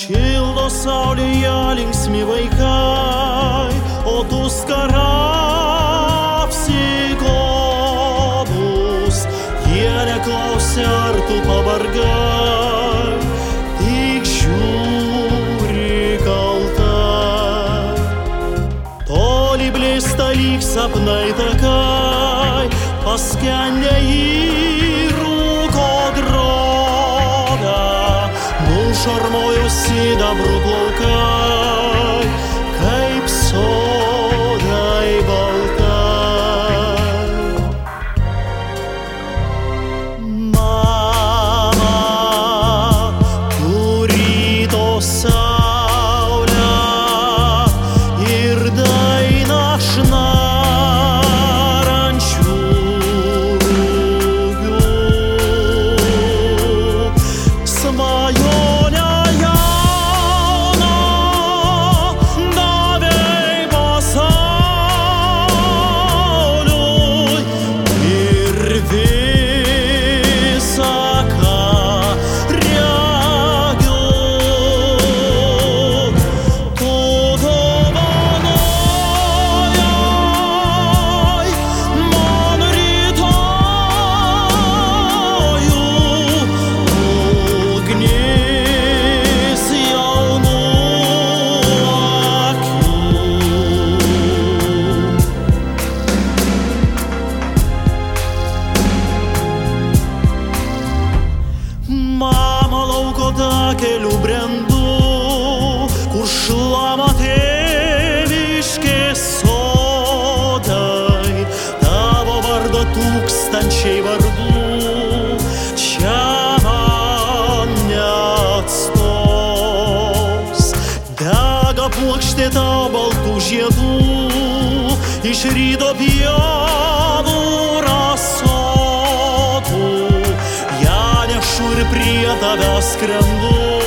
Šildo saulėje linksmi vaikai, o tu skara apsigobus. Jie neklausia, ar tu pavargai, tik žiūri kaltai. Toli blėsta lyg sapnai takai, paskendę į rūko drobę. Nušarmojo sidabrų plaukai, kaip sodai baltai. Mama, tu ryto saulę ir dainą šnarančių rugių. Svajonę jauną davei pasauliui ir visa, ką regiu, tu dovanojai man rytojų. Ugnis jaunų akių. Mama, lauko takeliu brendu, kur šlama tėviškės sodai. Tavo vardo tūkstančiai vardų čia man neatstos. Dega puokštė tau baltų žiedų, iš ryto pievų rasotų. Ja nešu ir prie tavęs skrendu.